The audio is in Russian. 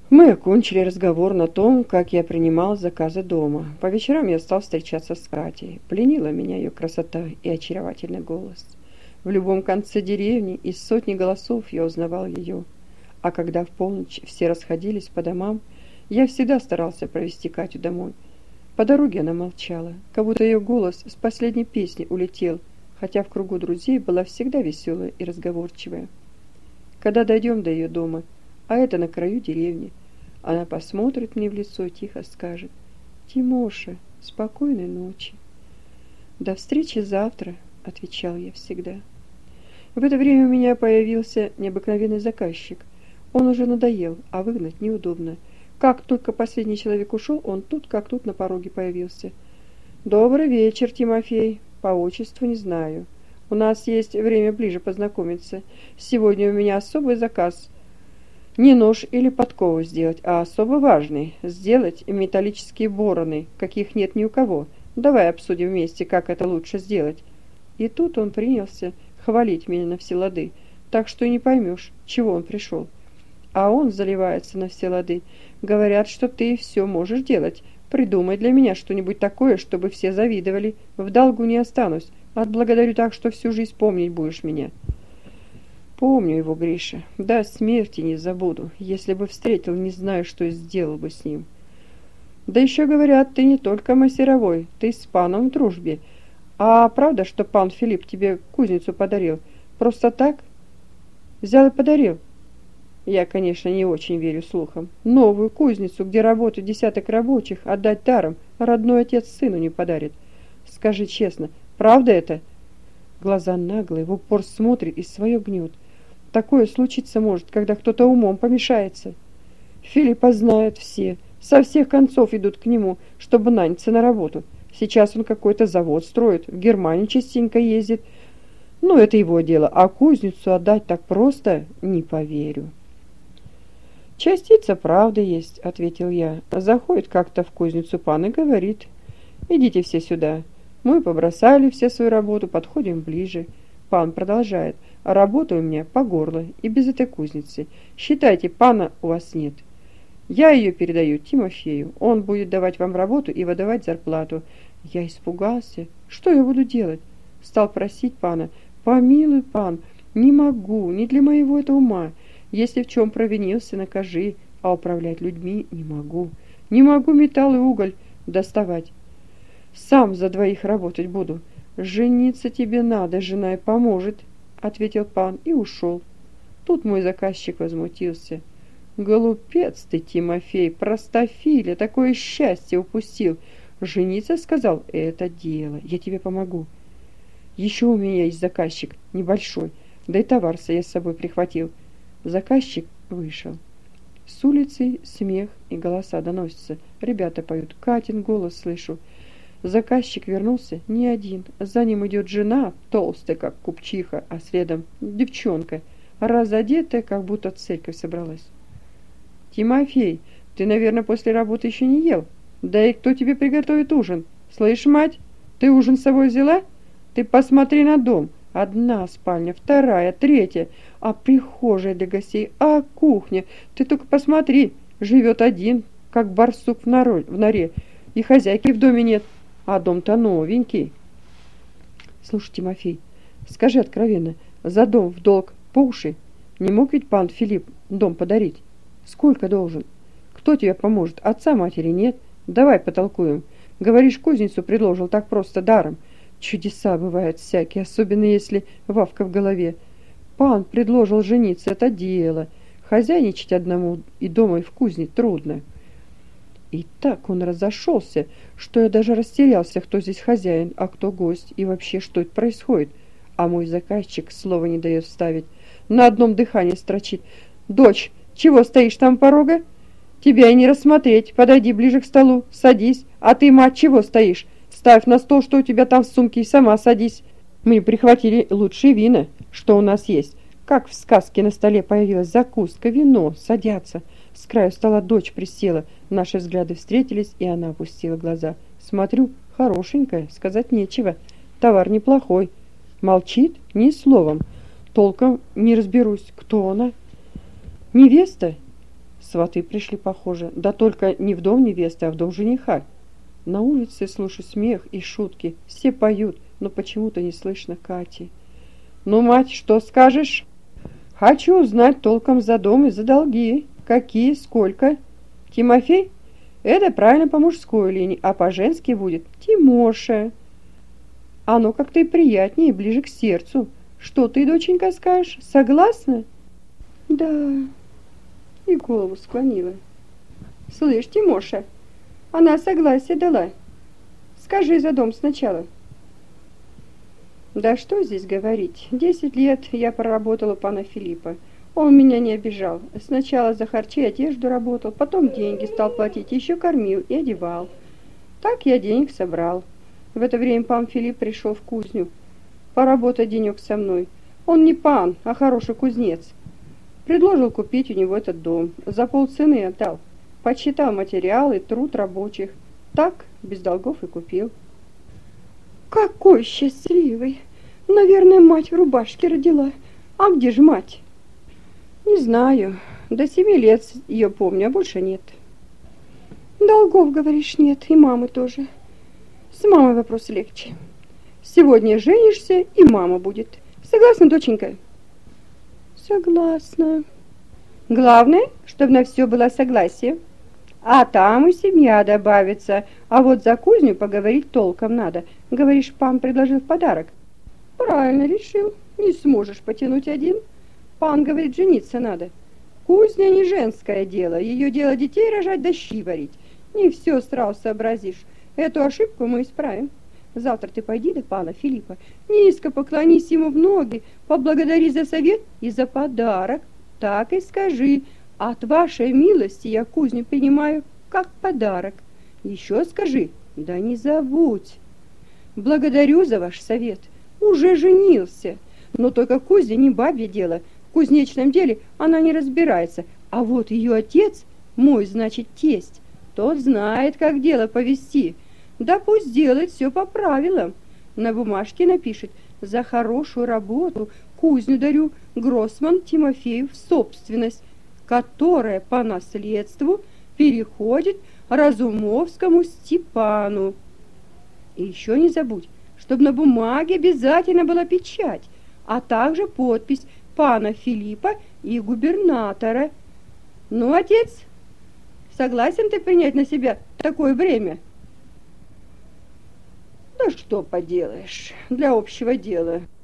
Мы окончили разговор на том, как я принимал заказы дома. По вечерам я стал встречаться с Катей. Пленила меня ее красота и очаровательный голос. В любом конце деревни из сотни голосов я узнавал ее. А когда в полночь все расходились по домам, я всегда старался провести Катю домой. По дороге она молчала, как будто ее голос с последней песни улетел, хотя в кругу друзей была всегда веселая и разговорчивая. Когда дойдем до ее дома, а это на краю деревни, она посмотрит мне в лицо и тихо скажет: «Тимоша, спокойной ночи». «До встречи завтра», — отвечал я всегда. В это время у меня появился необыкновенный заказчик. Он уже надоел, а выгнать неудобно. Как только последний человек ушел, он тут как тут на пороге появился. «Добрый вечер, Тимофей. По отчеству не знаю. У нас есть время ближе познакомиться. Сегодня у меня особый заказ. Не нож или подкову сделать, а особо важный. Сделать металлические бороны, каких нет ни у кого. Давай обсудим вместе, как это лучше сделать». И тут он принялся хвалить меня на все лады, так что и не поймешь, чего он пришел. А он заливается на все лады. «Говорят, что ты все можешь делать. Придумай для меня что-нибудь такое, чтобы все завидовали. В долгу не останусь. Отблагодарю так, что всю жизнь помнить будешь меня». Помню его, Гриша. До смерти не забуду. Если бы встретил, не знаю, что сделал бы с ним. Да еще говорят, ты не только мастеровой, ты с паном в дружбе. А правда, что пан Филипп тебе кузницу подарил? Просто так? Взял и подарил? Я, конечно, не очень верю слухам. Новую кузницу, где работают десяток рабочих, отдать даром родной отец сыну не подарит. Скажи честно, правда это? Глаза наглые, в упор смотрит и свое гнет. Такое случиться может, когда кто-то умом помешается. Филиппа знают все, со всех концов идут к нему, чтобы наняться на работу. Сейчас он какой-то завод строит, в Германию частенько ездит. Ну, это его дело, а кузницу отдать так просто не поверю. «Частица правды есть», — ответил я. Заходит как-то в кузницу пан и говорит: «Идите все сюда». Мы побросали все свою работу, подходим ближе. Пан продолжает: «Работа у меня по горло и без этой кузницы. Считайте, пана у вас нет. Я ее передаю Тимофею. Он будет давать вам работу и выдавать зарплату». Я испугался. Что я буду делать? Стал просить пана: «Помилуй, пан, не могу, не для моего это ума. Если в чем провинился, накажи, а управлять людьми не могу. Не могу металл и уголь доставать. Сам за двоих работать буду». «Жениться тебе надо, жена и поможет», — ответил пан и ушел. Тут мой заказчик возмутился: «Глупец ты, Тимофей, простофиля, такое счастье упустил. Жениться, сказал, это дело, я тебе помогу. Еще у меня есть заказчик, небольшой, да и товар-то я с собой прихватил». Заказчик вышел. С улицы смех и голоса доносятся. Ребята поют, Катин голос слышу. Заказчик вернулся не один. За ним идет жена, толстая, как купчиха, а следом девчонка, разодетая, как будто в церковь собралась. «Тимофей, ты, наверное, после работы еще не ел? Да и кто тебе приготовит ужин? Слышь, мать, ты ужин с собой взяла? Ты посмотри на дом. Одна спальня, вторая, третья, а прихожая для гостей, а кухня. Ты только посмотри, живет один, как барсук в норе, и хозяйки в доме нет, а дом-то новенький». «Слушай, Тимофей, скажи откровенно, за дом в долг по уши? Не мог ведь пан Филипп дом подарить? Сколько должен? Кто тебе поможет? Отца, матери нет? Давай потолкуем. Говоришь, кузницу предложил так просто даром. Чудеса бывают всякие, особенно если Вавка в голове. Пан предложил жениться, это дело. Хозяйничать одному и дома, и в кузне трудно». И так он разошелся, что я даже растерялся, кто здесь хозяин, а кто гость, и вообще, что это происходит. А мой заказчик слова не дает вставить. На одном дыхании строчит: «Дочь, чего стоишь там у порога? Тебя и не рассмотреть. Подойди ближе к столу, садись. А ты, мать, чего стоишь? Ставь на стол, что у тебя там в сумке, и сама садись. Мы прихватили лучшие вина, что у нас есть. Как в сказке на столе появилась закуска, вино, садятся». С краю стола дочь присела, наши взгляды встретились, и она опустила глаза. Смотрю, хорошенькая, сказать нечего, товар неплохой. Молчит ни словом, толком не разберусь, кто она. «Невеста?» Сваты пришли, похоже, да только не в дом невесты, а в дом жениха. На улице слышу смех и шутки, все поют, но почему-то не слышно Кати. «Ну, мать, что скажешь?» «Хочу узнать толком за дом и за долги. Какие, сколько?» «Тимофей?» «Это правильно по мужской линии, а по женской будет Тимоша». «Оно как-то и приятнее, ближе к сердцу. Что ты, доченька, скажешь? Согласна?» «Да», и голову склонила. «Слышь, Тимоша, она согласие дала. Скажи за дом сначала». Да что здесь говорить. 10 лет я проработала у пана Филиппа. Он меня не обижал. Сначала за харчи одежду работал, потом деньги стал платить, еще кормил и одевал. Так я денег собрал. В это время пан Филипп пришел в кузню. Поработать денек со мной. Он не пан, а хороший кузнец. Предложил купить у него этот дом. За полцены отдал. Подсчитал материалы, труд рабочих. Так, без долгов и купил. Какой счастливый! Наверное, мать в рубашке родила. А где же мать? Не знаю. До 7 лет ее помню, а больше нет. Долгов, говоришь, нет, и мамы тоже. С мамой вопрос легче. Сегодня женишься, и мама будет. Согласна, доченька? Согласна. Главное, чтобы на все было согласие. А там и семья добавится. А вот за кузню поговорить толком надо. Говоришь, пан предложил в подарок. Правильно решил. Не сможешь потянуть один. Пан говорит, жениться надо. Кузня не женское дело. Ее дело детей рожать да щи варить. Не все сразу сообразишь. Эту ошибку мы исправим. Завтра ты пойди до пана Филиппа, низко поклонись ему в ноги, поблагодари за совет и за подарок. Так и скажи: от вашей милости я кузню принимаю как подарок. Еще скажи: да не забудь. Благодарю за ваш совет. Уже женился. Но только кузня не бабье дело. В кузнечном деле она не разбирается. А вот ее отец, мой, значит, тесть, тот знает, как дело повести. Да пусть делает все по правилам. На бумажке напишет: за хорошую работу кузню дарю Гроссман Тимофею в собственность, которая по наследству переходит Разумовскому Степану. И еще не забудь, чтобы на бумаге обязательно была печать, а также подпись пана Филиппа и губернатора. Ну, отец, согласен ты принять на себя такое бремя? Да что поделаешь, для общего дела.